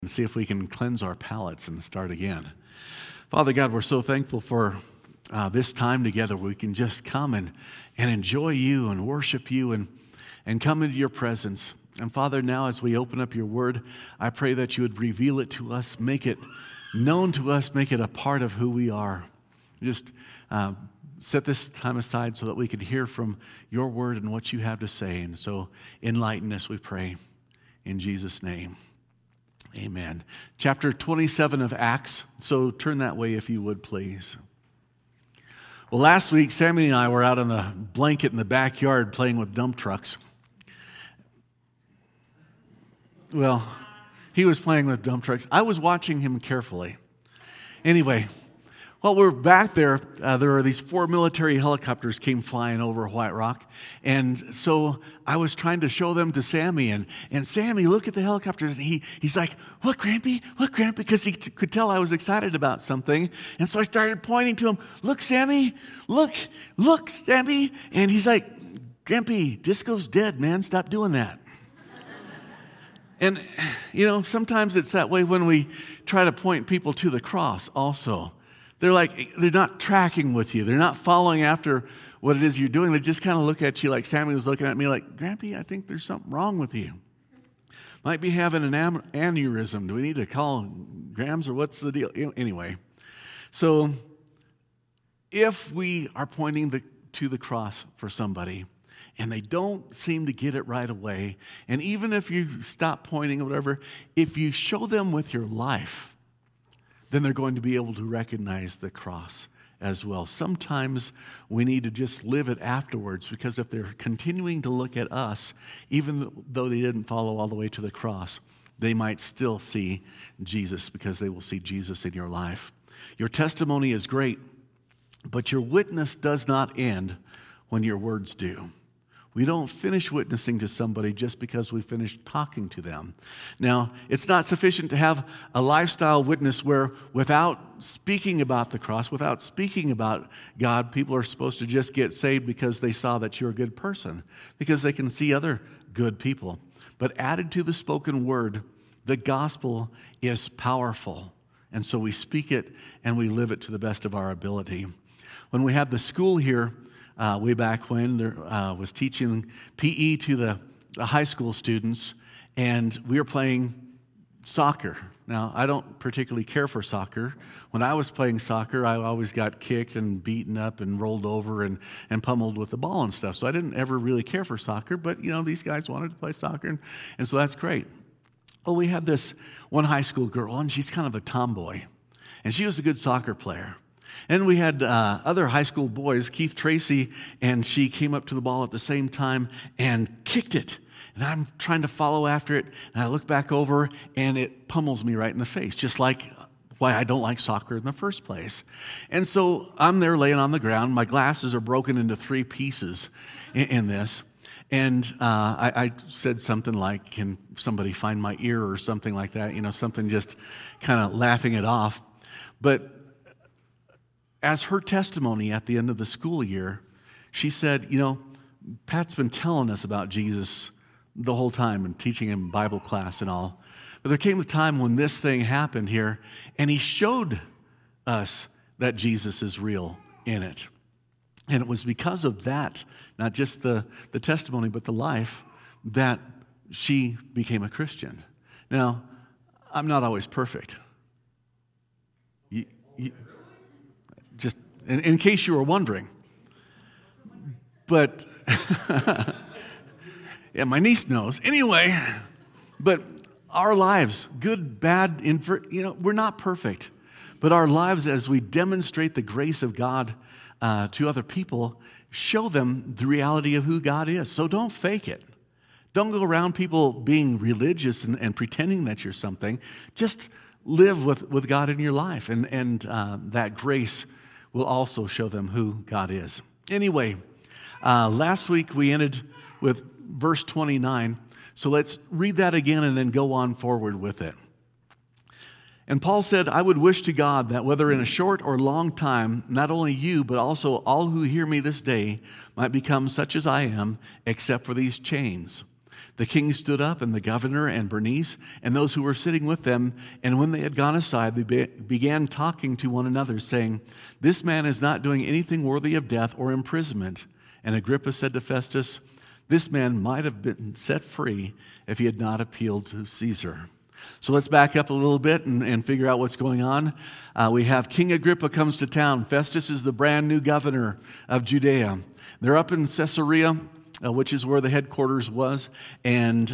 and see if we can cleanse our palates and start again. Father God, we're so thankful for this time together where we can just come and enjoy you and worship you and come into your presence. And Father, now as we open up your word, I pray that you would reveal it to us, make it known to us, make it a part of who we are. Just set this time aside so that we can hear from your word and what you have to say. And so enlighten us, we pray, in Jesus' name. Amen. Chapter 27 of Acts. So turn that way if you would, please. Well, last week, Sammy and I were out on the blanket in the backyard playing with dump trucks. Well, he was playing with dump trucks. I was watching him carefully. Anyway, while we're back there, there were these 4 military helicopters came flying over White Rock. And so I was trying to show them to Sammy. And Sammy, look at the helicopters. And he's like, what, Grampy? What, Grampy? Because he could tell I was excited about something. And so I started pointing to him. Look, Sammy. Look, Sammy. And he's like, Grampy, disco's dead, man. Stop doing that. And, sometimes it's that way when we try to point people to the cross also. They're not tracking with you. They're not following after what it is you're doing. They just kind of look at you like Sammy was looking at me like, Grampy, I think there's something wrong with you. Might be having an aneurysm. Do we need to call Grams or what's the deal? Anyway, so if we are pointing to the cross for somebody and they don't seem to get it right away, and even if you stop pointing or whatever, if you show them with your life, then they're going to be able to recognize the cross as well. Sometimes we need to just live it afterwards, because if they're continuing to look at us, even though they didn't follow all the way to the cross, they might still see Jesus, because they will see Jesus in your life. Your testimony is great, but your witness does not end when your words do. We don't finish witnessing to somebody just because we finish talking to them. Now, it's not sufficient to have a lifestyle witness where without speaking about the cross, without speaking about God, people are supposed to just get saved because they saw that you're a good person, because they can see other good people. But added to the spoken word, the gospel is powerful. And so we speak it and we live it to the best of our ability. When we had the school here, way back when, there was teaching PE to the high school students, and we were playing soccer. Now, I don't particularly care for soccer. When I was playing soccer, I always got kicked and beaten up and rolled over and pummeled with the ball and stuff. So I didn't ever really care for soccer, but, these guys wanted to play soccer, and so that's great. Well, we had this one high school girl, and she's kind of a tomboy, and she was a good soccer player. And we had other high school boys, Keith Tracy, and she came up to the ball at the same time and kicked it. And I'm trying to follow after it, and I look back over, and it pummels me right in the face, just like why I don't like soccer in the first place. And so I'm there laying on the ground. My glasses are broken into 3 pieces in this. And I said something like, can somebody find my ear or something like that, something just kind of laughing it off. But as her testimony at the end of the school year, she said, Pat's been telling us about Jesus the whole time and teaching him Bible class and all. But there came a time when this thing happened here, and he showed us that Jesus is real in it. And it was because of that, not just the testimony, but the life, that she became a Christian. Now, I'm not always perfect. Just in case you were wondering. But, yeah, my niece knows. Anyway, but our lives, good, bad, we're not perfect. But our lives, as we demonstrate the grace of God to other people, show them the reality of who God is. So don't fake it. Don't go around people being religious and pretending that you're something. Just live with God in your life, and that grace will also show them who God is. Anyway, last week we ended with verse 29, so let's read that again and then go on forward with it. And Paul said, I would wish to God that whether in a short or long time, not only you, but also all who hear me this day might become such as I am, except for these chains. The king stood up, and the governor and Bernice and those who were sitting with them, and when they had gone aside, they began talking to one another, saying, "This man is not doing anything worthy of death or imprisonment." And Agrippa said to Festus, "This man might have been set free if he had not appealed to Caesar." So let's back up a little bit and figure out what's going on. We have King Agrippa comes to town. Festus is the brand new governor of Judea. They're up in Caesarea, which is where the headquarters was, and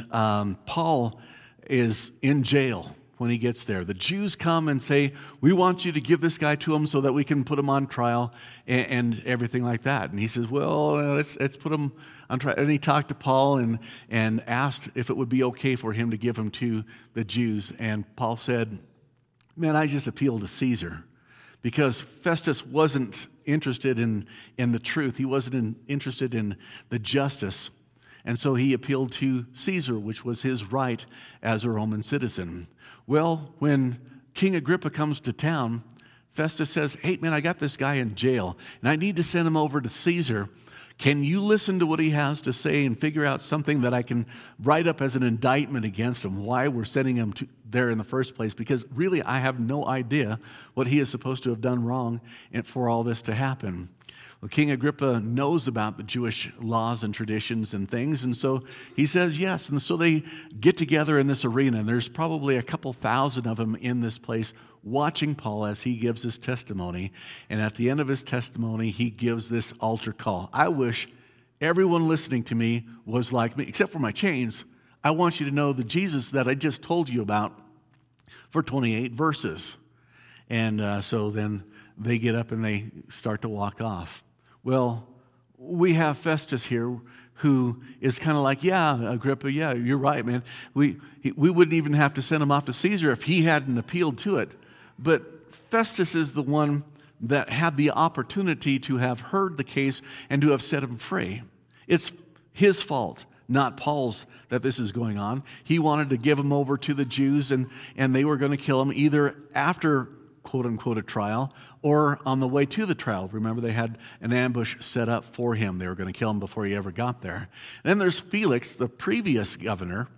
Paul is in jail when he gets there. The Jews come and say, "We want you to give this guy to him so that we can put him on trial," and everything like that. And he says, "Well, let's put him on trial." And he talked to Paul and asked if it would be okay for him to give him to the Jews. And Paul said, "Man, I just appeal to Caesar." Because Festus wasn't interested in the truth. He wasn't interested in the justice. And so he appealed to Caesar, which was his right as a Roman citizen. Well, when King Agrippa comes to town, Festus says, "Hey, man, I got this guy in jail, and I need to send him over to Caesar. Can you listen to what he has to say and figure out something that I can write up as an indictment against him, why we're sending him there in the first place? Because really, I have no idea what he is supposed to have done wrong and for all this to happen." Well, King Agrippa knows about the Jewish laws and traditions and things, and so he says yes. And so they get together in this arena, and there's probably a couple thousand of them in this place watching Paul as he gives his testimony. And at the end of his testimony, he gives this altar call. I wish everyone listening to me was like me, except for my chains. I want you to know the Jesus that I just told you about for 28 verses. And so then they get up and they start to walk off. Well, we have Festus here who is kind of like, "Yeah, Agrippa, yeah, you're right, man. We wouldn't even have to send him off to Caesar if he hadn't appealed to it." But Festus is the one that had the opportunity to have heard the case and to have set him free. It's his fault, not Paul's, that this is going on. He wanted to give him over to the Jews, and they were going to kill him either after, quote unquote, a trial or on the way to the trial. Remember, they had an ambush set up for him. They were going to kill him before he ever got there. And then there's Felix, the previous governor,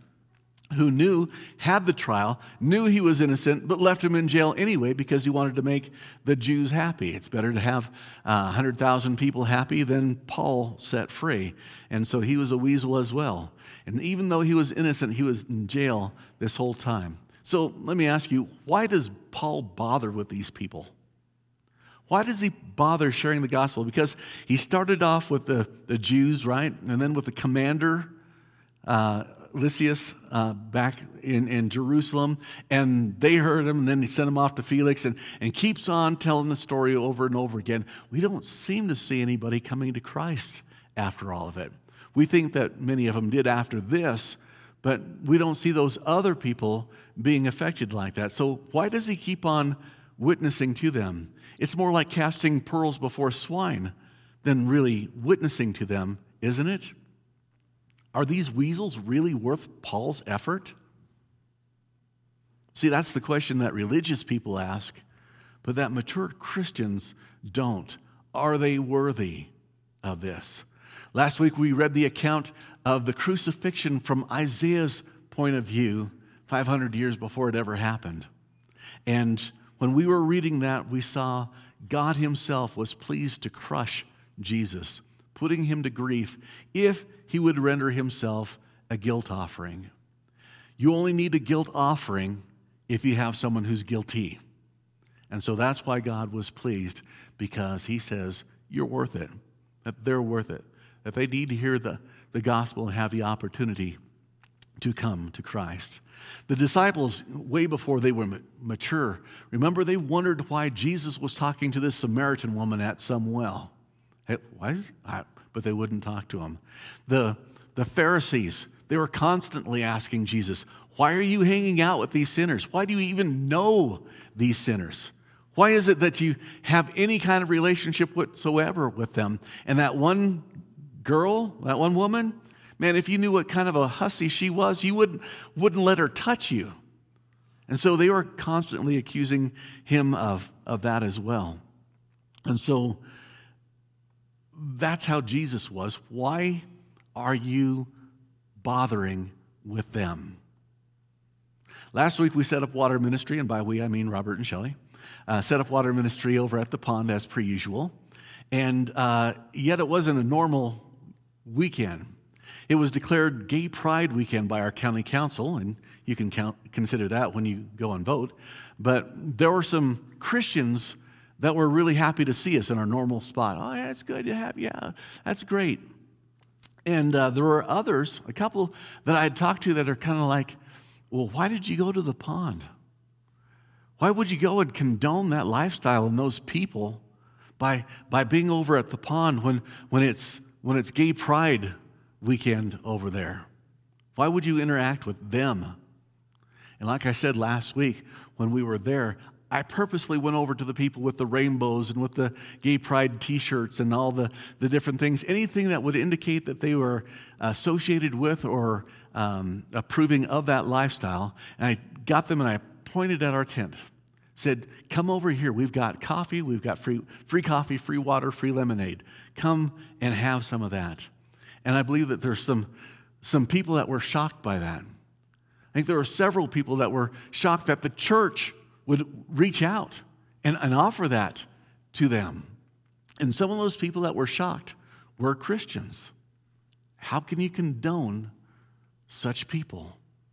who had the trial, knew he was innocent, but left him in jail anyway because he wanted to make the Jews happy. It's better to have 100,000 people happy than Paul set free. And so he was a weasel as well. And even though he was innocent, he was in jail this whole time. So let me ask you, why does Paul bother with these people? Why does he bother sharing the gospel? Because he started off with the Jews, right? And then with the commander, Lysias, back in Jerusalem, and they heard him, and then he sent him off to Felix, and keeps on telling the story over and over again. We don't seem to see anybody coming to Christ after all of it. We think that many of them did after this, but we don't see those other people being affected like that. So why does he keep on witnessing to them? It's more like casting pearls before swine than really witnessing to them, isn't it? Are these weasels really worth Paul's effort? See, that's the question that religious people ask, but that mature Christians don't. Are they worthy of this? Last week we read the account of the crucifixion from Isaiah's point of view, 500 years before it ever happened. And when we were reading that, we saw God himself was pleased to crush Jesus, putting him to grief if he would render himself a guilt offering. You only need a guilt offering if you have someone who's guilty. And so that's why God was pleased, because he says, you're worth it, that they're worth it, that they need to hear the gospel and have the opportunity to come to Christ. The disciples, way before they were mature, remember they wondered why Jesus was talking to this Samaritan woman at some well. Hey, but they wouldn't talk to him. The Pharisees, they were constantly asking Jesus, why are you hanging out with these sinners? Why do you even know these sinners? Why is it that you have any kind of relationship whatsoever with them? And that one girl, that one woman, man, if you knew what kind of a hussy she was, you wouldn't let her touch you. And so they were constantly accusing him of that as well. And so that's how Jesus was. Why are you bothering with them. Last week we set up water ministry, and by we I mean Robert and Shelley, set up water ministry over at the pond as per usual. And yet it wasn't a normal weekend. It was declared Gay Pride Weekend by our county council, and you can consider that when you go and vote. But there were some Christians that were really happy to see us in our normal spot. Oh, yeah, it's good to have you. Yeah, that's great. And there were others, a couple that I had talked to that are kind of like, well, why did you go to the pond? Why would you go and condone that lifestyle and those people by being over at the pond when it's Gay Pride Weekend over there? Why would you interact with them? And like I said last week when we were there, I purposely went over to the people with the rainbows and with the Gay Pride t-shirts and all the different things, anything that would indicate that they were associated with or approving of that lifestyle. And I got them and I pointed at our tent, said, come over here. We've got coffee. We've got free coffee, free water, free lemonade. Come and have some of that. And I believe that there's some people that were shocked by that. I think there were several people that were shocked that the church would reach out and offer that to them. And some of those people that were shocked were Christians. How can you condone such people?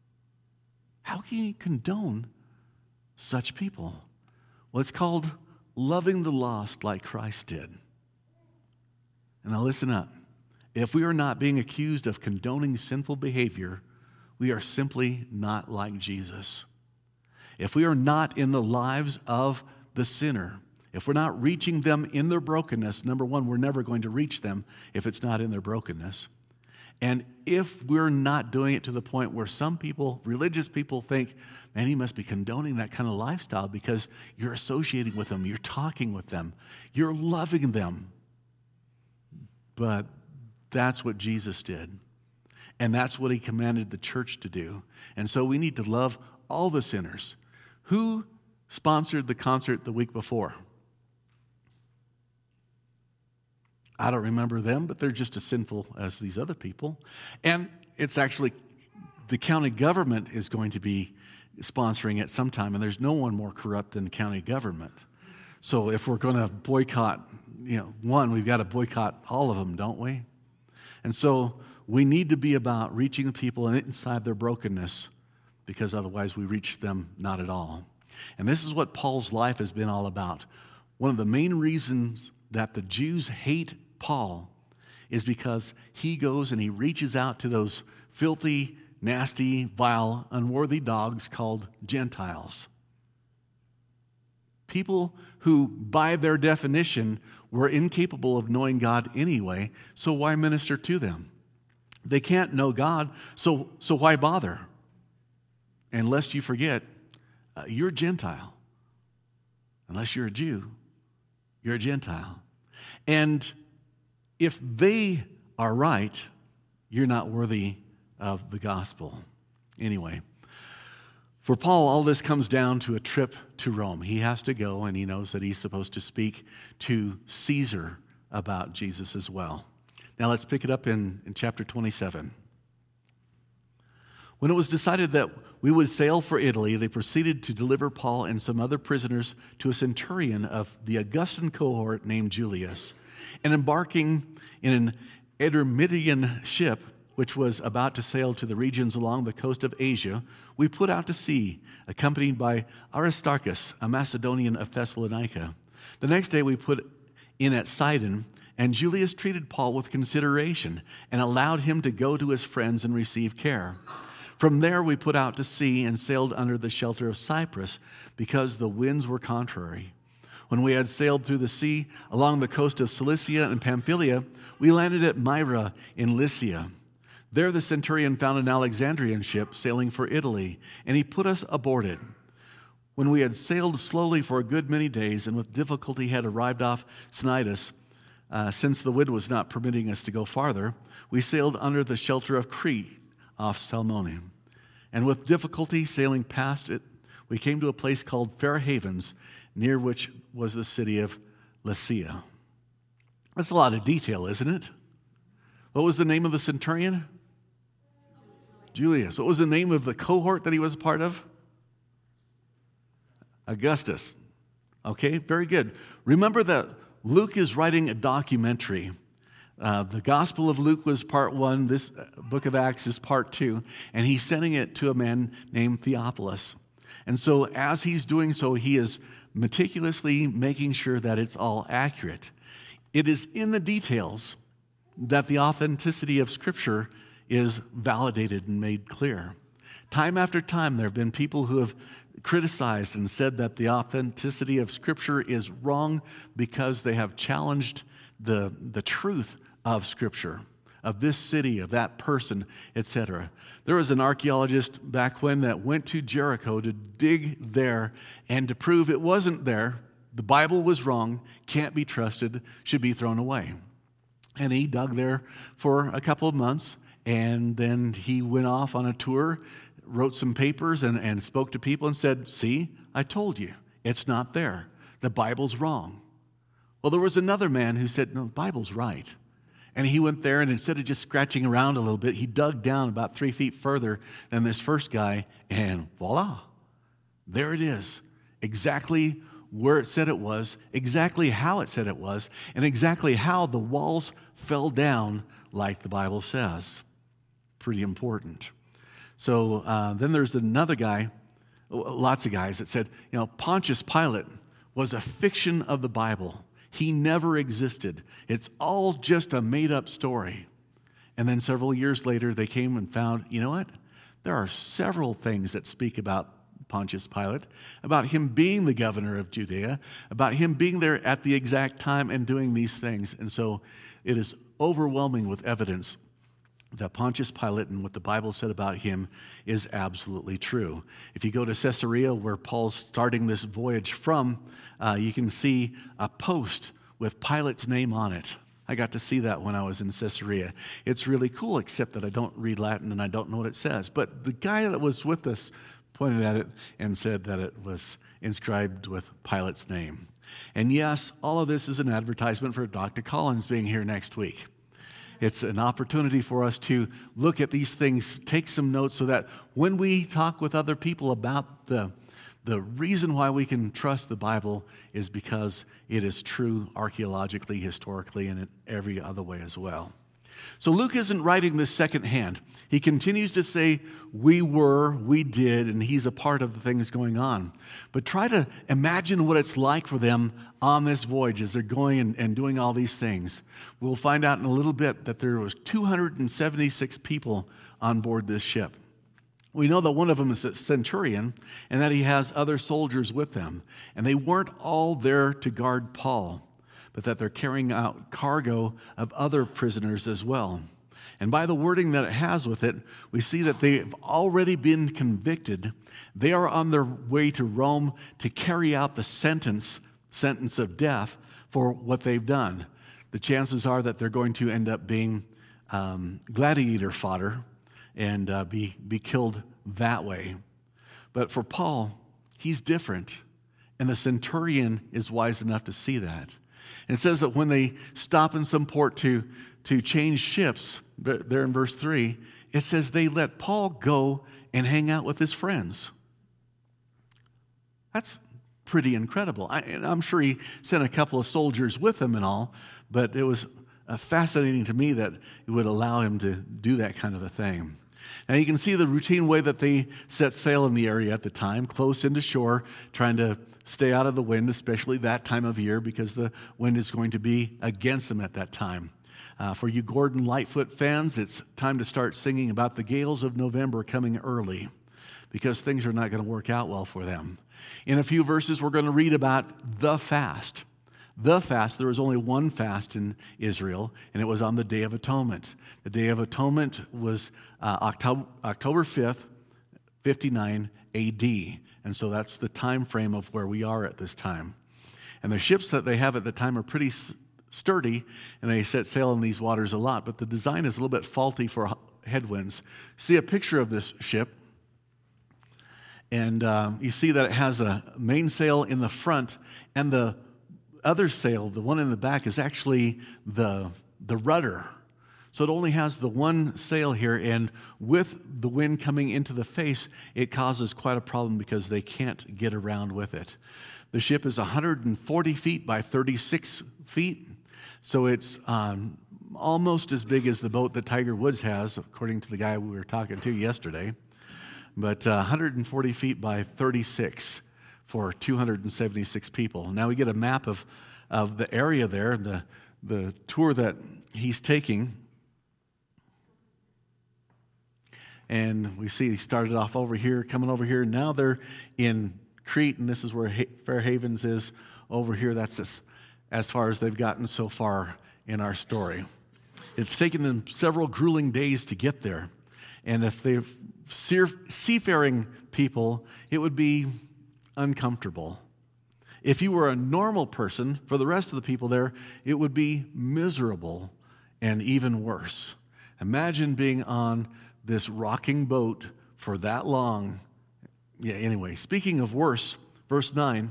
How can you condone such people? Well, it's called loving the lost like Christ did. And now listen up. If we are not being accused of condoning sinful behavior, we are simply not like Jesus. If we are not in the lives of the sinner, if we're not reaching them in their brokenness, number one, we're never going to reach them if it's not in their brokenness. And if we're not doing it to the point where some people, religious people, think, man, he must be condoning that kind of lifestyle because you're associating with them, you're talking with them, you're loving them. But that's what Jesus did. And that's what he commanded the church to do. And so we need to love all the sinners. Who sponsored the concert the week before? I don't remember them, but they're just as sinful as these other people. And it's actually the county government is going to be sponsoring it sometime, and there's no one more corrupt than the county government. So if we're going to boycott, one, we've got to boycott all of them, don't we? And so we need to be about reaching the people inside their brokenness, because otherwise we reach them not at all. And this is what Paul's life has been all about. One of the main reasons that the Jews hate Paul is because he goes and he reaches out to those filthy, nasty, vile, unworthy dogs called Gentiles. People who, by their definition, were incapable of knowing God anyway, so why minister to them? They can't know God, so why bother? And lest you forget, you're a Gentile. Unless you're a Jew, you're a Gentile. And if they are right, you're not worthy of the gospel. Anyway, for Paul, all this comes down to a trip to Rome. He has to go, and he knows that he's supposed to speak to Caesar about Jesus as well. Now let's pick it up in chapter 27. When it was decided that we would sail for Italy, they proceeded to deliver Paul and some other prisoners to a centurion of the Augustan cohort named Julius. And embarking in an Etruscan ship, which was about to sail to the regions along the coast of Asia, we put out to sea, accompanied by Aristarchus, a Macedonian of Thessalonica. The next day we put in at Sidon, and Julius treated Paul with consideration and allowed him to go to his friends and receive care. From there we put out to sea and sailed under the shelter of Cyprus because the winds were contrary. When we had sailed through the sea along the coast of Cilicia and Pamphylia, we landed at Myra in Lycia. There the centurion found an Alexandrian ship sailing for Italy, and he put us aboard it. When we had sailed slowly for a good many days and with difficulty had arrived off Cnidus, since the wind was not permitting us to go farther, we sailed under the shelter of Crete off Salmone. And with difficulty sailing past it, we came to a place called Fair Havens, near which was the city of Lasea. That's a lot of detail, isn't it? What was the name of the centurion? Julius. What was the name of the cohort that he was a part of? Augustus. Okay, very good. Remember that Luke is writing a documentary. The Gospel of Luke was part 1. This book of Acts is part 2. And he's sending it to a man named Theophilus. And so as he's doing so, he is meticulously making sure that it's all accurate. It is in the details that the authenticity of Scripture is validated and made clear. Time after time, there have been people who have criticized and said that the authenticity of Scripture is wrong because they have challenged the truth of Scripture, of this city, of that person, etc. There was an archaeologist back when that went to Jericho to dig there and to prove it wasn't there. The Bible was wrong, can't be trusted, should be thrown away. And he dug there for a couple of months, and then he went off on a tour, wrote some papers, and spoke to people and said, see, I told you, it's not there. The Bible's wrong. Well, there was another man who said, no, the Bible's right. And he went there, and instead of just scratching around a little bit, he dug down about 3 feet further than this first guy, and voila, there it is. Exactly where it said it was, exactly how it said it was, and exactly how the walls fell down like the Bible says. Pretty important. So then there's another guy, lots of guys that said, Pontius Pilate was a fiction of the Bible. He never existed. It's all just a made-up story. And then several years later, they came and found, you know what? There are several things that speak about Pontius Pilate, about him being the governor of Judea, about him being there at the exact time and doing these things. And so it is overwhelming with evidence that Pontius Pilate and what the Bible said about him is absolutely true. If you go to Caesarea, where Paul's starting this voyage from, you can see a post with Pilate's name on it. I got to see that when I was in Caesarea. It's really cool, except that I don't read Latin and I don't know what it says. But the guy that was with us pointed at it and said that it was inscribed with Pilate's name. And yes, all of this is an advertisement for Dr. Collins being here next week. It's an opportunity for us to look at these things, take some notes, so that when we talk with other people about the reason why we can trust the Bible is because it is true archaeologically, historically, and in every other way as well. So Luke isn't writing this secondhand. He continues to say, we were, we did, and he's a part of the things going on. But try to imagine what it's like for them on this voyage as they're going and doing all these things. We'll find out in a little bit that there was 276 people on board this ship. We know that one of them is a centurion and that he has other soldiers with them. And they weren't all there to guard Paul, but that they're carrying out cargo of other prisoners as well. And by the wording that it has with it, we see that they've already been convicted. They are on their way to Rome to carry out the sentence of death for what they've done. The chances are that they're going to end up being gladiator fodder and be killed that way. But for Paul, he's different. And the centurion is wise enough to see that. And it says that when they stop in some port to change ships, there in verse 3, it says they let Paul go and hang out with his friends. That's pretty incredible. I'm sure he sent a couple of soldiers with him and all, but it was fascinating to me that it would allow him to do that kind of a thing. Now you can see the routine way that they set sail in the area at the time, close into shore, trying to stay out of the wind, especially that time of year, because the wind is going to be against them at that time. For you Gordon Lightfoot fans, it's time to start singing about the gales of November coming early, because things are not going to work out well for them. In a few verses, we're going to read about the fast. The fast, there was only one fast in Israel, and it was on the Day of Atonement. The Day of Atonement was October 5th, 59 A.D., and so that's the time frame of where we are at this time. And the ships that they have at the time are pretty sturdy, and they set sail in these waters a lot, but the design is a little bit faulty for headwinds. See a picture of this ship, and you see that it has a mainsail in the front, and the other sail, the one in the back, is actually the rudder. So it only has the one sail here, and with the wind coming into the face, it causes quite a problem because they can't get around with it. The ship is 140 feet by 36 feet, so it's almost as big as the boat that Tiger Woods has, according to the guy we were talking to yesterday. But 140 feet by 36 for 276 people. Now we get a map of the area there, the tour that he's taking. And we see he started off over here, coming over here. Now they're in Crete, and this is where Fair Havens is over here. That's as far as they've gotten so far in our story. It's taken them several grueling days to get there. And if they're seafaring people, it would be uncomfortable. If you were a normal person, for the rest of the people there, it would be miserable and even worse. Imagine being on this rocking boat for that long. Yeah, anyway, speaking of worse, verse 9,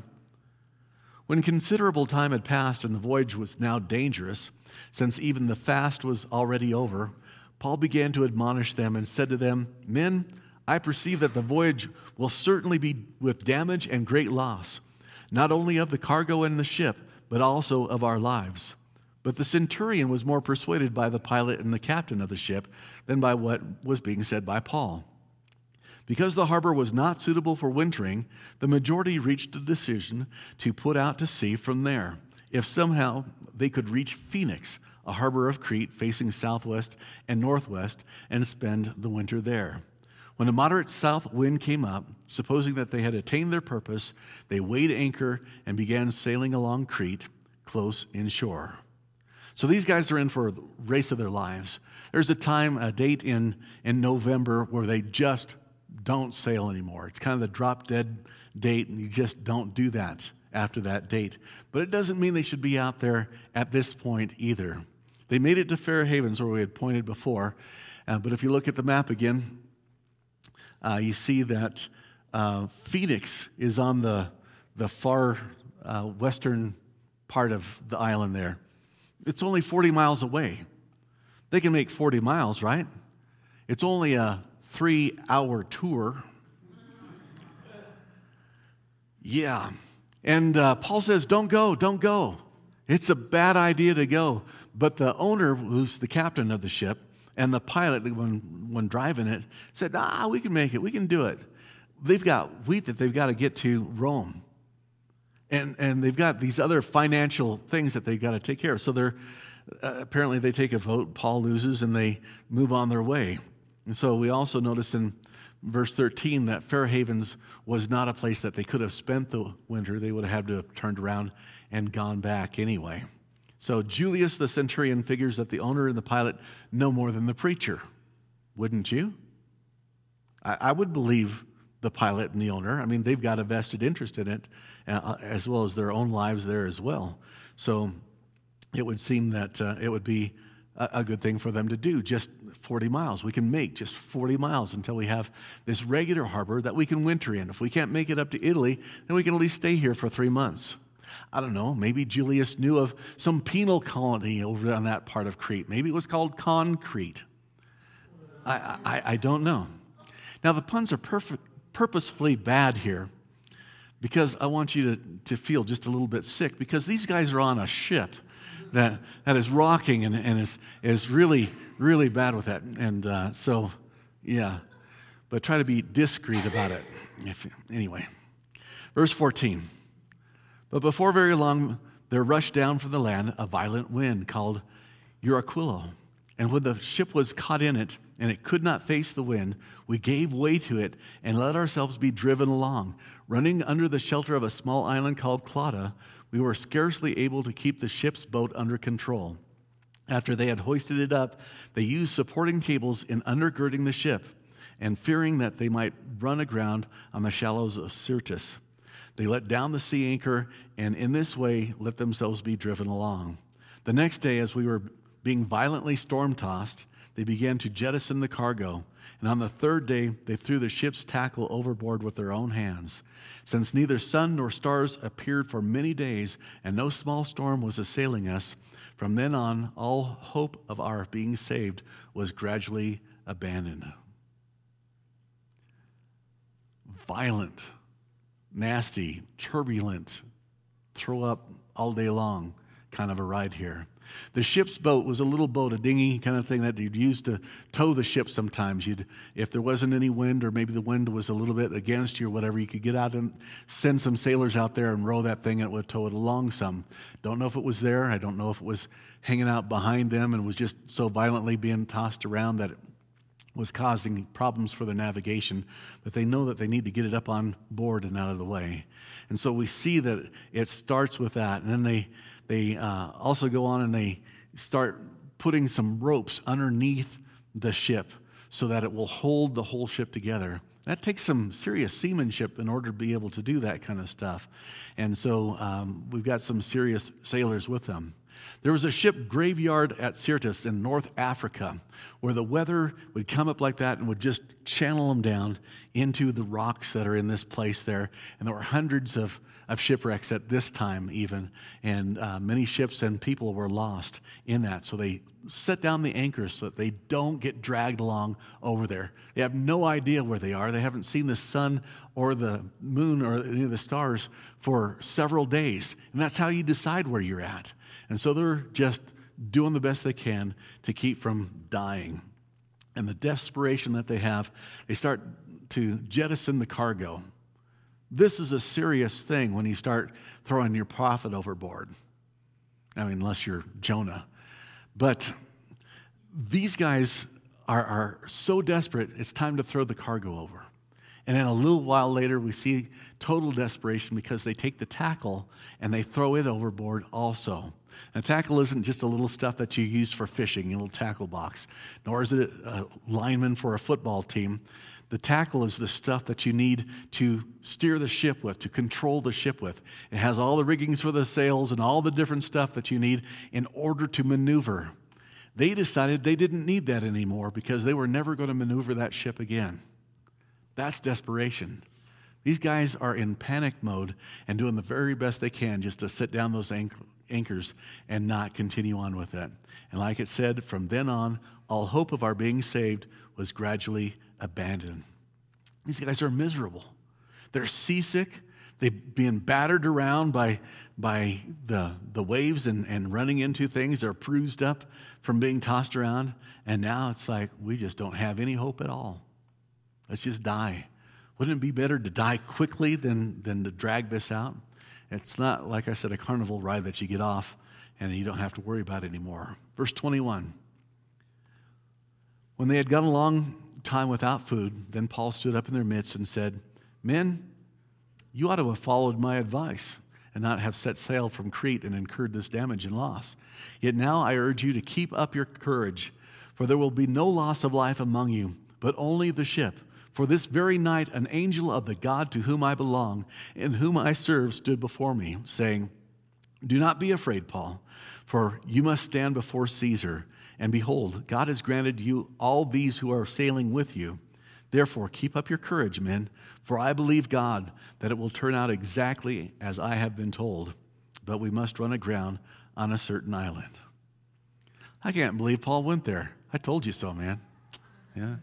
when considerable time had passed and the voyage was now dangerous, since even the fast was already over, Paul began to admonish them and said to them, "Men, I perceive that the voyage will certainly be with damage and great loss, not only of the cargo and the ship, but also of our lives." But the centurion was more persuaded by the pilot and the captain of the ship than by what was being said by Paul. Because the harbor was not suitable for wintering, the majority reached a decision to put out to sea from there, if somehow they could reach Phoenix, a harbor of Crete facing southwest and northwest, and spend the winter there. When a moderate south wind came up, supposing that they had attained their purpose, they weighed anchor and began sailing along Crete, close inshore. So these guys are in for a race of their lives. There's a date in November where they just don't sail anymore. It's kind of the drop dead date, and you just don't do that after that date. But it doesn't mean they should be out there at this point either. They made it to Fair Havens, where we had pointed before. But if you look at the map again, you see that Phoenix is on the far western part of the island there. It's only 40 miles away. They can make 40 miles, right? It's only a 3-hour tour. Yeah. And Paul says, don't go. It's a bad idea to go. But the owner, who's the captain of the ship, and the pilot, when driving it, said, we can make it. We can do it. They've got wheat that they've got to get to Rome. And they've got these other financial things that they've got to take care of. So they're apparently they take a vote, Paul loses, and they move on their way. And so we also notice in verse 13 that Fair Havens was not a place that they could have spent the winter. They would have had to have turned around and gone back anyway. So Julius the centurion figures that the owner and the pilot know more than the preacher. Wouldn't you? I would believe the pilot and the owner. I mean, they've got a vested interest in it, as well as their own lives there as well. So it would seem that it would be a good thing for them to do. Just 40 miles. We can make just 40 miles until we have this regular harbor that we can winter in. If we can't make it up to Italy, then we can at least stay here for 3 months. I don't know, maybe Julius knew of some penal colony over on that part of Crete. Maybe it was called Concrete. I don't know. Now, the puns are purposefully bad here because I want you to feel just a little bit sick, because these guys are on a ship that is rocking and is really, really bad with that. And so, yeah. But try to be discreet about it. Anyway, verse 14. But before very long, there rushed down from the land a violent wind called Euraquilo. And when the ship was caught in it, and it could not face the wind, we gave way to it and let ourselves be driven along. Running under the shelter of a small island called Clauda, we were scarcely able to keep the ship's boat under control. After they had hoisted it up, they used supporting cables in undergirding the ship, and fearing that they might run aground on the shallows of Syrtis, they let down the sea anchor, and in this way let themselves be driven along. The next day, as we were being violently storm-tossed, they began to jettison the cargo, And on the third day, they threw the ship's tackle overboard with their own hands. Since neither sun nor stars appeared for many days, and no small storm was assailing us, from then on, all hope of our being saved was gradually abandoned. Violent, nasty, turbulent, throw up all day long kind of a ride here. The ship's boat was a little boat, a dinghy kind of thing that you'd use to tow the ship sometimes. If there wasn't any wind, or maybe the wind was a little bit against you or whatever, you could get out and send some sailors out there and row that thing and it would tow it along some. Don't know if it was there. I don't know if it was hanging out behind them and was just so violently being tossed around that it was causing problems for their navigation, but they know that they need to get it up on board and out of the way. And so we see that it starts with that, and then they also go on and they start putting some ropes underneath the ship so that it will hold the whole ship together. That takes some serious seamanship in order to be able to do that kind of stuff. And so we've got some serious sailors with them. There was a ship graveyard at Syrtis in North Africa where the weather would come up like that and would just channel them down into the rocks that are in this place there. And there were hundreds of shipwrecks at this time even, and many ships and people were lost in that. So they set down the anchors so that they don't get dragged along over there. They have no idea where they are. They haven't seen the sun or the moon or any of the stars for several days. And that's how you decide where you're at. And so they're just doing the best they can to keep from dying. And the desperation that they have, they start to jettison the cargo. This is a serious thing when you start throwing your prophet overboard. I mean, unless you're Jonah. But these guys are so desperate, it's time to throw the cargo over. And then a little while later, we see total desperation because they take the tackle and they throw it overboard also. And tackle isn't just a little stuff that you use for fishing, a little tackle box, nor is it a lineman for a football team. The tackle is the stuff that you need to steer the ship with, to control the ship with. It has all the riggings for the sails and all the different stuff that you need in order to maneuver. They decided they didn't need that anymore because they were never going to maneuver that ship again. That's desperation. These guys are in panic mode and doing the very best they can just to sit down those anchors and not continue on with it. And like it said, from then on, all hope of our being saved was gradually abandoned. These guys are miserable. They're seasick. They've been battered around by the waves and running into things. They're bruised up from being tossed around. And now it's like, we just don't have any hope at all. Let's just die. Wouldn't it be better to die quickly than to drag this out? It's not, like I said, a carnival ride that you get off and you don't have to worry about it anymore. Verse 21. When they had gone a long time without food, then Paul stood up in their midst and said, "Men, you ought to have followed my advice and not have set sail from Crete and incurred this damage and loss. Yet now I urge you to keep up your courage, for there will be no loss of life among you, but only the ship. For this very night an angel of the God to whom I belong and whom I serve stood before me, saying, 'Do not be afraid, Paul, for you must stand before Caesar. And behold, God has granted you all these who are sailing with you. Therefore, keep up your courage, men, for I believe God that it will turn out exactly as I have been told. But we must run aground on a certain island.'" I can't believe Paul went there. I told you so, man. Yeah.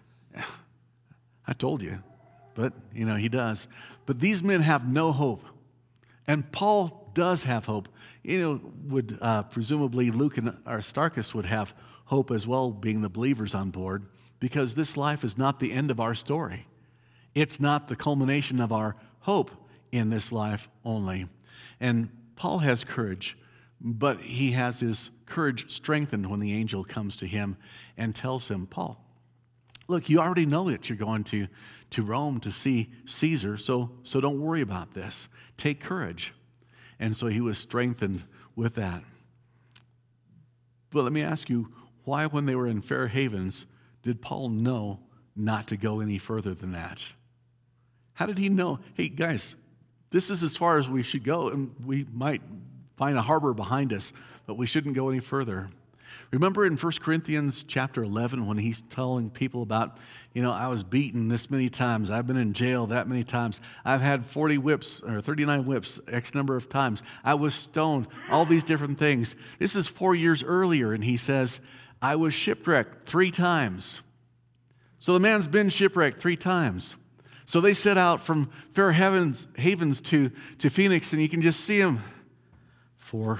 I told you. But, he does. But these men have no hope. And Paul does have hope. Would presumably Luke and Aristarchus would have hope as well, being the believers on board, because this life is not the end of our story. It's not the culmination of our hope in this life only. And Paul has courage, but he has his courage strengthened when the angel comes to him and tells him, "Paul, look, you already know that you're going to Rome to see Caesar, so don't worry about this. Take courage." And so he was strengthened with that. But let me ask you, why when they were in Fair Havens did Paul know not to go any further than that? How did he know, hey guys, this is as far as we should go, and we might find a harbor behind us, but we shouldn't go any further? Remember in 1 Corinthians chapter 11 when he's telling people about, I was beaten this many times. I've been in jail that many times. I've had 40 whips or 39 whips X number of times. I was stoned, all these different things. This is 4 years earlier, and he says, I was shipwrecked 3 times. So the man's been shipwrecked 3 times. So they set out from Fair Havens to Phoenix, and you can just see him. 4.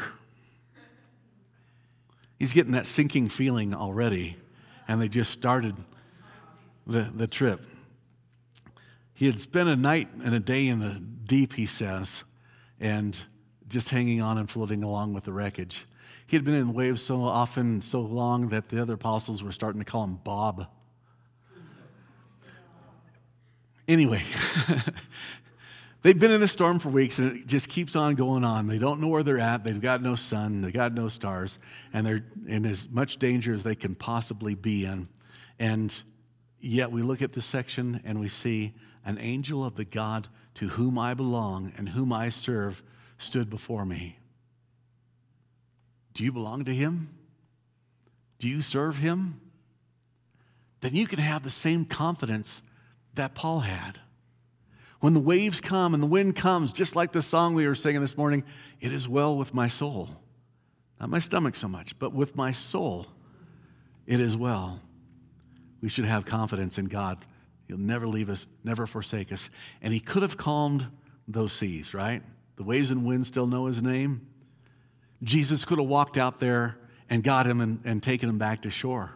He's getting that sinking feeling already, and they just started the trip. He had spent a night and a day in the deep, he says, and just hanging on and floating along with the wreckage. He had been in waves so often, so long, that the other apostles were starting to call him Bob. Anyway, they've been in the storm for weeks, and it just keeps on going on. They don't know where they're at. They've got no sun. They've got no stars. And they're in as much danger as they can possibly be in. And yet we look at this section and we see an angel of the God to whom I belong and whom I serve stood before me. Do you belong to him? Do you serve him? Then you can have the same confidence that Paul had. When the waves come and the wind comes, just like the song we were singing this morning, it is well with my soul. Not my stomach so much, but with my soul, it is well. We should have confidence in God. He'll never leave us, never forsake us. And he could have calmed those seas, right? The waves and wind still know his name. Jesus could have walked out there and got him and taken him back to shore.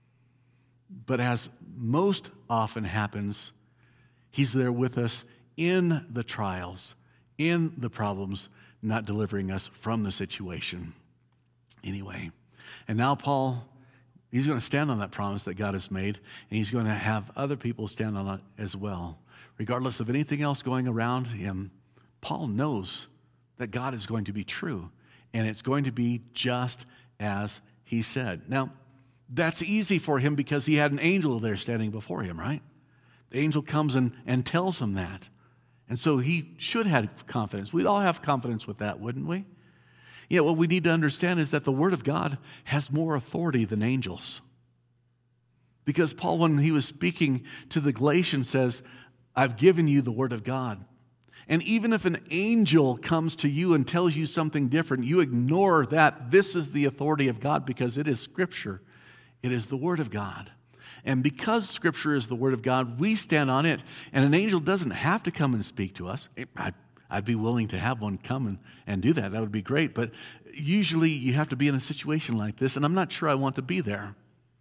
But as most often happens, he's there with us in the trials, in the problems, not delivering us from the situation. Anyway, and now Paul, he's going to stand on that promise that God has made, and he's going to have other people stand on it as well. Regardless of anything else going around him, Paul knows that God is going to be true, and it's going to be just as he said. Now, that's easy for him because he had an angel there standing before him, right? The angel comes and tells him that. And so he should have confidence. We'd all have confidence with that, wouldn't we? Yeah, what we need to understand is that the Word of God has more authority than angels. Because Paul, when he was speaking to the Galatians, says, I've given you the Word of God. And even if an angel comes to you and tells you something different, you ignore that. This is the authority of God because it is Scripture. It is the Word of God. And because Scripture is the Word of God, we stand on it. And an angel doesn't have to come and speak to us. I'd be willing to have one come and do that. That would be great. But usually you have to be in a situation like this, and I'm not sure I want to be there.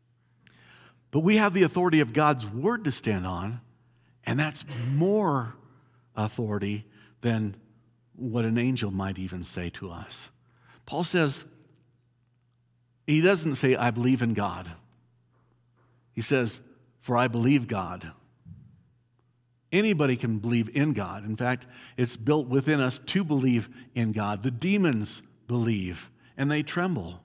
But we have the authority of God's Word to stand on, and that's more authority than what an angel might even say to us. Paul says, he doesn't say, I believe in God. He says, for I believe God. Anybody can believe in God. In fact, it's built within us to believe in God. The demons believe, and they tremble.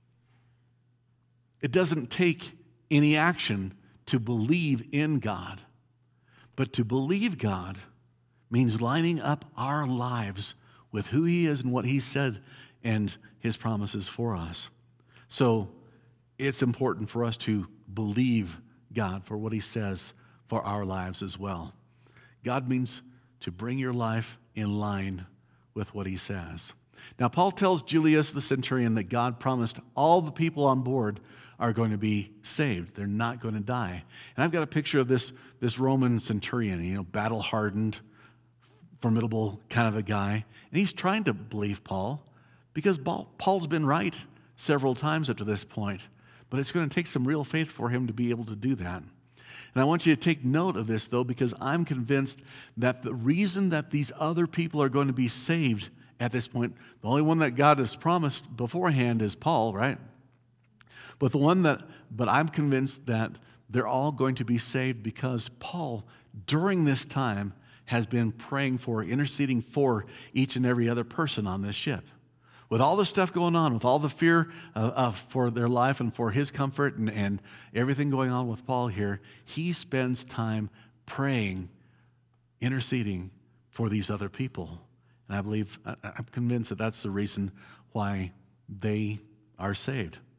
It doesn't take any action to believe in God. But to believe God means lining up our lives with who He is and what He said and His promises for us. So it's important for us to believe God for what He says for our lives as well. God means to bring your life in line with what He says. Now, Paul tells Julius the centurion that God promised all the people on board are going to be saved. They're not going to die. And I've got a picture of this Roman centurion, battle-hardened, formidable kind of a guy. And he's trying to believe Paul because Paul's been right several times up to this point. But it's going to take some real faith for him to be able to do that. And I want you to take note of this, though, because I'm convinced that the reason that these other people are going to be saved at this point, the only one that God has promised beforehand is Paul, right? But I'm convinced that they're all going to be saved because Paul, during this time, has been praying for, interceding for each and every other person on this ship. With all the stuff going on, with all the fear for their life and for his comfort and everything going on with Paul here, he spends time praying, interceding for these other people. And I'm convinced that that's the reason why they are saved.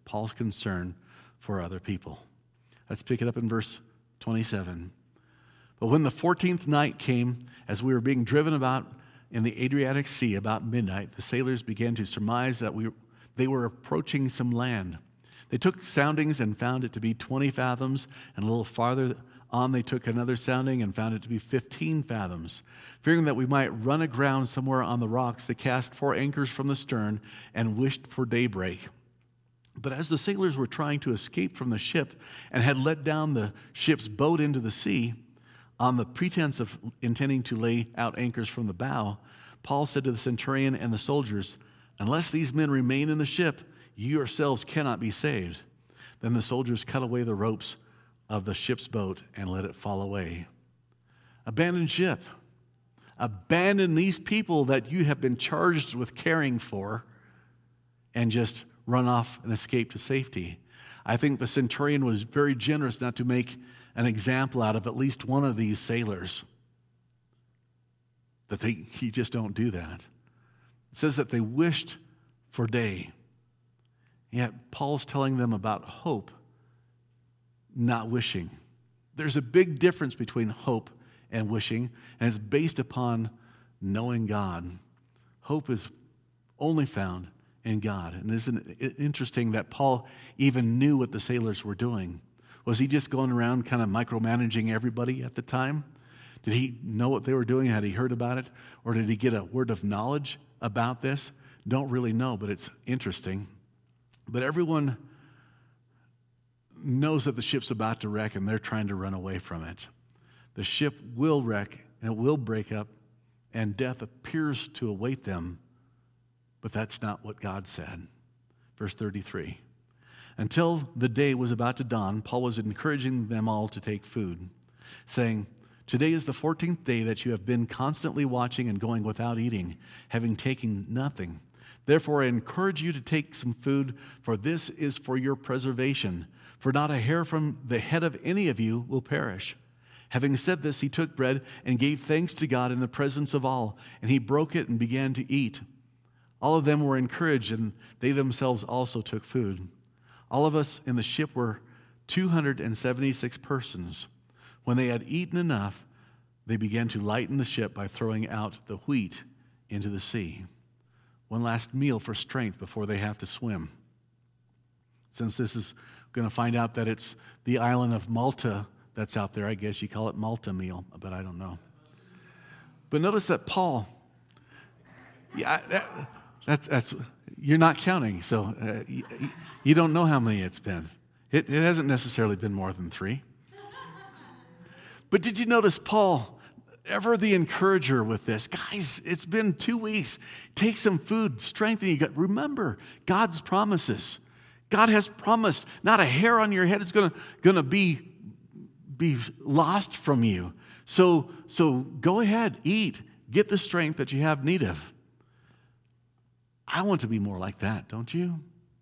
Paul's concern for other people. Let's pick it up in verse 27. But when the 14th night came, as we were being driven about in the Adriatic Sea about midnight, the sailors began to surmise that they were approaching some land. They took soundings and found it to be 20 fathoms, and a little farther on they took another sounding and found it to be 15 fathoms. Fearing that we might run aground somewhere on the rocks, they cast 4 anchors from the stern and wished for daybreak. But as the sailors were trying to escape from the ship and had let down the ship's boat into the sea, on the pretense of intending to lay out anchors from the bow, Paul said to the centurion and the soldiers, "Unless these men remain in the ship, you yourselves cannot be saved." Then the soldiers cut away the ropes of the ship's boat and let it fall away. Abandon ship. Abandon these people that you have been charged with caring for and just run off and escape to safety. I think the centurion was very generous not to make an example out of at least one of these sailors. He just don't do that. It says that they wished for day. Yet Paul's telling them about hope, not wishing. There's a big difference between hope and wishing, and it's based upon knowing God. Hope is only found in God. And isn't it interesting that Paul even knew what the sailors were doing? Was he just going around kind of micromanaging everybody at the time? Did he know what they were doing? Had he heard about it? Or did he get a word of knowledge about this? Don't really know, but it's interesting. But everyone knows that the ship's about to wreck and they're trying to run away from it. The ship will wreck and it will break up and death appears to await them, but that's not what God said. Verse 33. Until the day was about to dawn, Paul was encouraging them all to take food, saying, "Today is the 14th day that you have been constantly watching and going without eating, having taken nothing. Therefore I encourage you to take some food, for this is for your preservation. For not a hair from the head of any of you will perish." Having said this, he took bread and gave thanks to God in the presence of all, and he broke it and began to eat. All of them were encouraged, and they themselves also took food. All of us in the ship were 276 persons. When they had eaten enough, they began to lighten the ship by throwing out the wheat into the sea. One last meal for strength before they have to swim. Since this is going to find out that it's the island of Malta that's out there, I guess you call it Malta meal, but I don't know. But notice that Paul, that's you're not counting, so you don't know how many it's been. It hasn't necessarily been more than 3. But did you notice Paul, ever the encourager with this? Guys, it's been 2 weeks. Take some food, strengthen you. Remember God's promises. God has promised not a hair on your head is going to be lost from you. So go ahead, eat, get the strength that you have need of. I want to be more like that, don't you?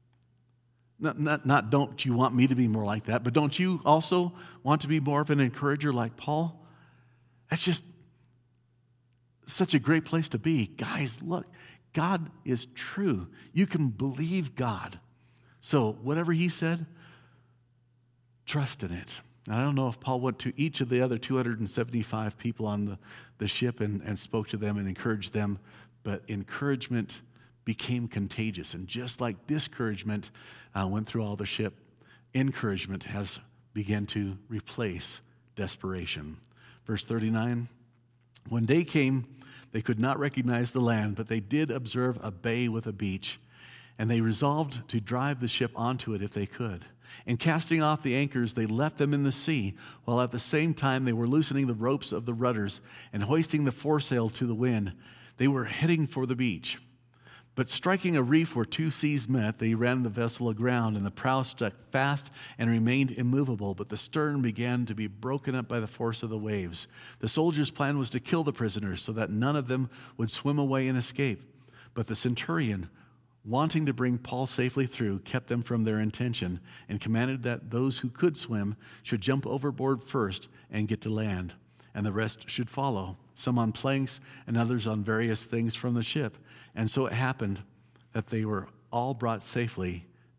Not don't you want me to be more like that, but don't you also want to be more of an encourager like Paul? That's just such a great place to be. Guys, look, God is true. You can believe God. So whatever he said, trust in it. I don't know if Paul went to each of the other 275 people on the ship and spoke to them and encouraged them, but encouragement became contagious. And just like discouragement went through all the ship, encouragement has begun to replace desperation. Verse 39, when day came, they could not recognize the land, but they did observe a bay with a beach, and they resolved to drive the ship onto it if they could. And casting off the anchors, they left them in the sea, while at the same time they were loosening the ropes of the rudders and hoisting the foresail to the wind. They were heading for the beach. But striking a reef where 2 seas met, they ran the vessel aground, and the prow stuck fast and remained immovable, but the stern began to be broken up by the force of the waves. The soldiers' plan was to kill the prisoners so that none of them would swim away and escape. But the centurion, wanting to bring Paul safely through, kept them from their intention and commanded that those who could swim should jump overboard first and get to land, and the rest should follow, some on planks and others on various things from the ship. And so it happened that they were all brought safely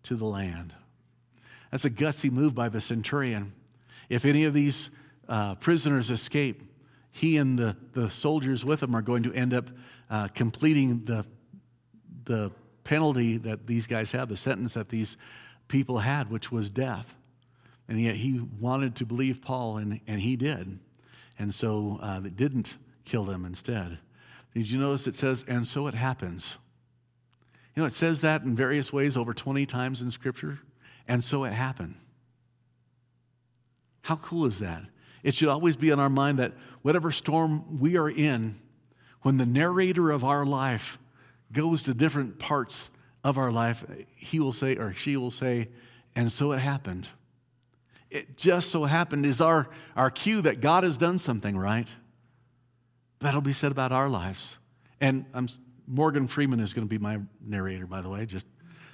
to the land. That's a gutsy move by the centurion. If any of these prisoners escape, he and the soldiers with him are going to end up completing the penalty that these guys have, the sentence that these people had, which was death. And yet he wanted to believe Paul, and he did. And so they didn't kill them instead. Did you notice it says, and so it happens? You know, it says that in various ways over 20 times in Scripture. And so it happened. How cool is that? It should always be on our mind that whatever storm we are in, when the narrator of our life goes to different parts of our life, he will say, or she will say, and so it happened. It just so happened is our cue that God has done something, right? That'll be said about our lives. And Morgan Freeman is going to be my narrator, by the way. Just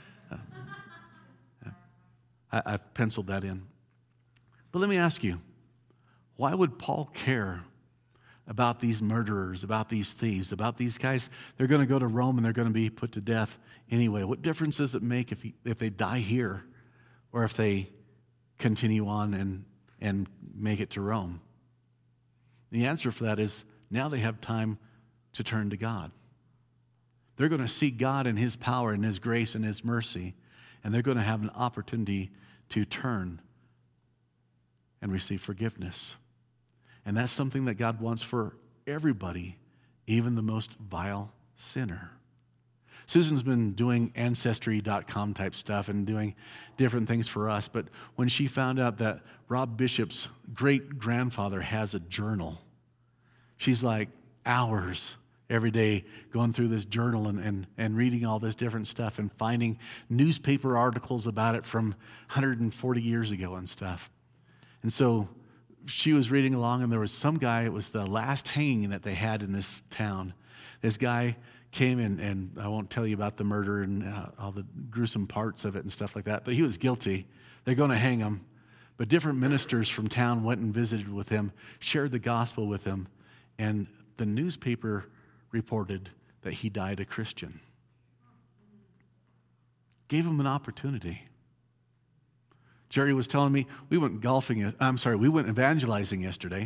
I've penciled that in. But let me ask you, why would Paul care about these murderers, about these thieves, about these guys? They're going to go to Rome and they're going to be put to death anyway. What difference does it make if they die here or if they continue on and make it to Rome? The answer for that is now they have time to turn to God. They're going to seek God and His power and His grace and His mercy, and they're going to have an opportunity to turn and receive forgiveness. And that's something that God wants for everybody, even the most vile sinner. Susan's been doing Ancestry.com type stuff and doing different things for us, but when she found out that Rob Bishop's great-grandfather has a journal, she's like hours every day going through this journal and reading all this different stuff and finding newspaper articles about it from 140 years ago and stuff. And so she was reading along, and there was some guy, it was the last hanging that they had in this town. This guy came in, and I won't tell you about the murder and all the gruesome parts of it and stuff like that, but he was guilty. They're going to hang him. But different ministers from town went and visited with him, shared the gospel with him, and the newspaper reported that he died a Christian. Gave him an opportunity. Jerry was telling me, we went evangelizing yesterday.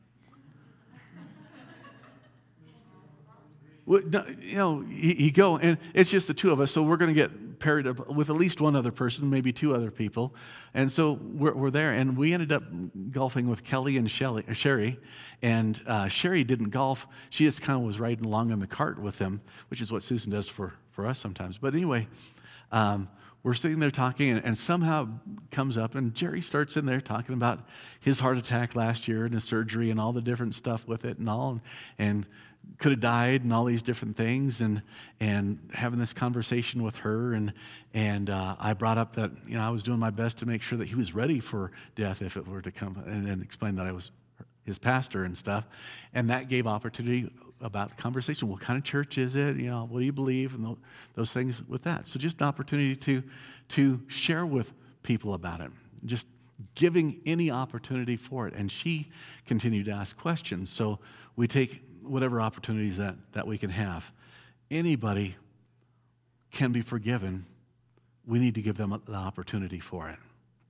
You go, and it's just the two of us, so we're going to get paired up with at least one other person, maybe two other people. And so we're there, and we ended up golfing with Kelly and Sherry. And Sherry didn't golf. She just kind of was riding along in the cart with him, which is what Susan does for us sometimes. But anyway, we're sitting there talking, and somehow comes up, and Jerry starts in there talking about his heart attack last year and his surgery and all the different stuff with it and all, and could have died and all these different things, and having this conversation with her, and I brought up that I was doing my best to make sure that he was ready for death if it were to come, and explain that I was his pastor and stuff, and that gave opportunity about the conversation. What kind of church is it? What do you believe? And those things with that. So just an opportunity to share with people about it. Just giving any opportunity for it. And she continued to ask questions. So we take whatever opportunities that we can have. Anybody can be forgiven. We need to give them the opportunity for it.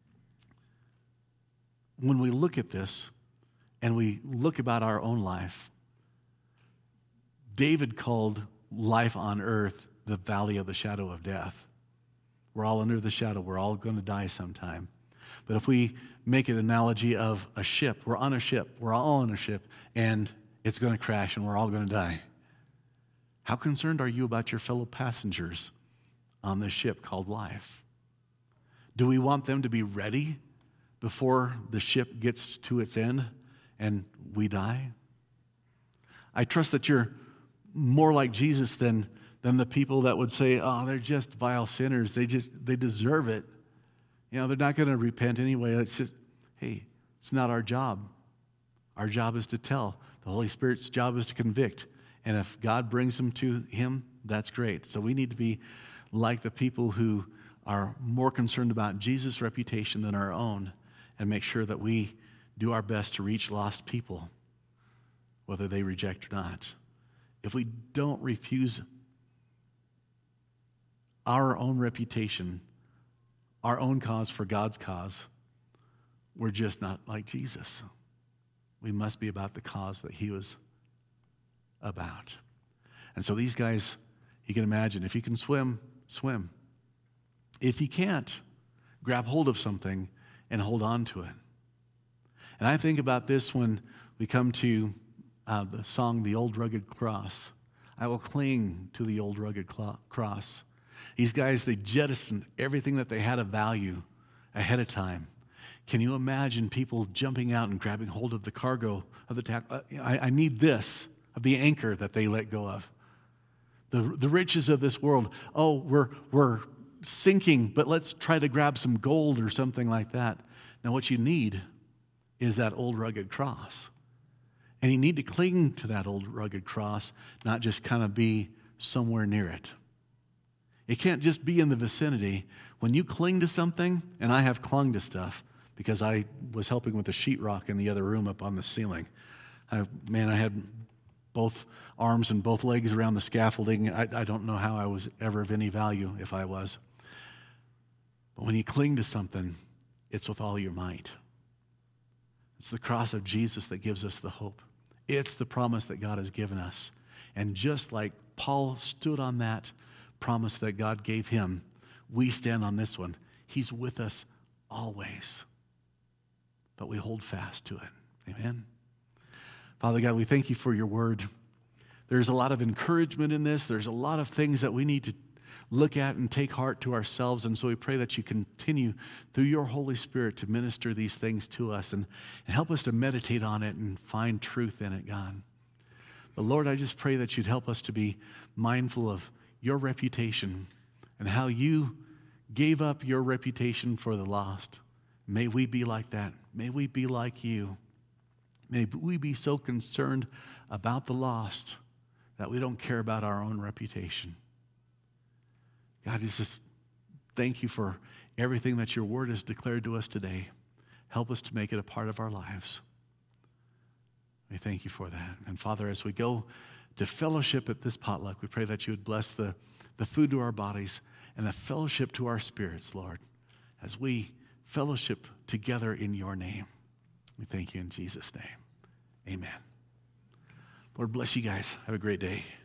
When we look at this and we look about our own life, David called life on earth the valley of the shadow of death. We're all under the shadow. We're all going to die sometime. But if we make an analogy of a ship, we're on a ship. We're all on a ship, and it's going to crash, and we're all going to die. How concerned are you about your fellow passengers on this ship called life? Do we want them to be ready before the ship gets to its end and we die? I trust that you're more like Jesus than the people that would say, oh, they're just vile sinners. They deserve it. They're not going to repent anyway. It's just, hey, it's not our job. Our job is to tell. The Holy Spirit's job is to convict. And if God brings them to Him, that's great. So we need to be like the people who are more concerned about Jesus' reputation than our own, and make sure that we do our best to reach lost people, whether they reject or not. If we don't refuse our own reputation our own cause for God's cause, we're just not like Jesus. We must be about the cause that he was about. And so these guys, you can imagine, if you can swim, swim. If you can't, grab hold of something and hold on to it. And I think about this when we come to the song, The Old Rugged Cross. I will cling to the old rugged cross. These guys, they jettisoned everything that they had of value ahead of time. Can you imagine people jumping out and grabbing hold of the cargo of the tackle? I need this, of the anchor that they let go of. The riches of this world. Oh, we're sinking, but let's try to grab some gold or something like that. Now what you need is that old rugged cross. And you need to cling to that old rugged cross, not just kind of be somewhere near it. It can't just be in the vicinity. When you cling to something, and I have clung to stuff because I was helping with the sheetrock in the other room up on the ceiling. I had both arms and both legs around the scaffolding. I don't know how I was ever of any value if I was. But when you cling to something, it's with all your might. It's the cross of Jesus that gives us the hope. It's the promise that God has given us. And just like Paul stood on that promise that God gave him, we stand on this one. He's with us always. But we hold fast to it. Amen. Father God, we thank you for your word. There's a lot of encouragement in this. There's a lot of things that we need to look at and take heart to ourselves. And so we pray that you continue through your Holy Spirit to minister these things to us and help us to meditate on it and find truth in it, God. But Lord, I just pray that you'd help us to be mindful of your reputation and how you gave up your reputation for the lost. May we be like that. May we be like you. May we be so concerned about the lost that we don't care about our own reputation. God, just thank you for everything that your word has declared to us today. Help us to make it a part of our lives. We thank you for that. And Father, as we go to fellowship at this potluck, we pray that you would bless the food to our bodies and the fellowship to our spirits, Lord, as we fellowship together in your name. We thank you in Jesus' name. Amen. Lord bless you guys. Have a great day.